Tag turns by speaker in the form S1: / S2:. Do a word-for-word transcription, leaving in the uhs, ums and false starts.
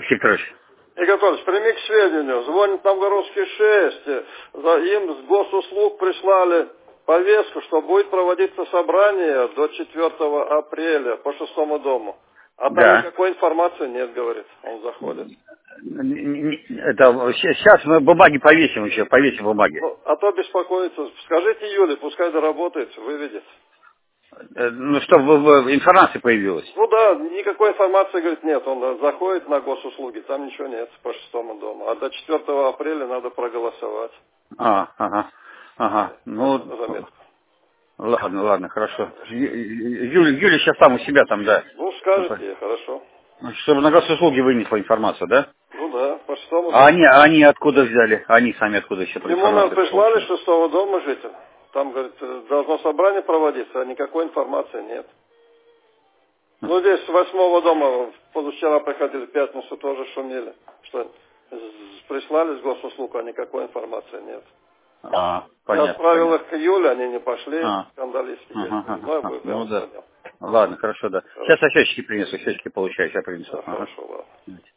S1: Петрович.
S2: Игорь Анатольевич, прими к сведению, звонит Новгородский шесть, за им с госуслуг прислали повестку, что будет проводиться собрание до четвёртого апреля по шестому дому. А там
S1: Да.
S2: никакой информации нет, говорит, он заходит.
S1: Это, сейчас мы бумаги повесим еще, повесим бумаги.
S2: Ну, а то беспокоится. Скажите Юле, пускай доработает, выведет.
S1: Ну, чтобы информация появилась.
S2: Ну да, никакой информации, говорит, нет. Он заходит на госуслуги, там ничего нет по шестому дому. А до четвёртого апреля надо проголосовать.
S1: А, ага, ага. Ну,
S2: Заметку.
S1: ладно, ладно, хорошо. Юля, Юля сейчас там у себя там, да.
S2: Ну, скажете ей, хорошо.
S1: Чтобы на госуслуги вынесла информацию, да?
S2: Ну да, по шестому
S1: А
S2: дому.
S1: они, а они откуда взяли? Они сами откуда еще
S2: Ему, наверное,
S1: информацию
S2: прислали
S1: получили?
S2: шестого дома житель. Там, говорит, должно собрание проводиться, а никакой информации нет. Ну, здесь с восьмого дома позавчера приходили, в пятницу тоже шумели. Что с- прислали с госуслуг, а никакой информации нет.
S1: А,
S2: Я
S1: понятно.
S2: отправил
S1: понятно.
S2: их к Юле, они не пошли,
S1: А.
S2: скандалистки
S1: Ага,
S2: есть.
S1: ага,
S2: Ну, я
S1: ага.
S2: бы
S1: Ну
S2: прямо
S1: да.
S2: понял.
S1: Ладно, хорошо, да.
S2: Хорошо.
S1: Сейчас я счетчики принесу, счетчики получаю, сейчас принесу.
S2: Да,
S1: Ага.
S2: хорошо, ладно.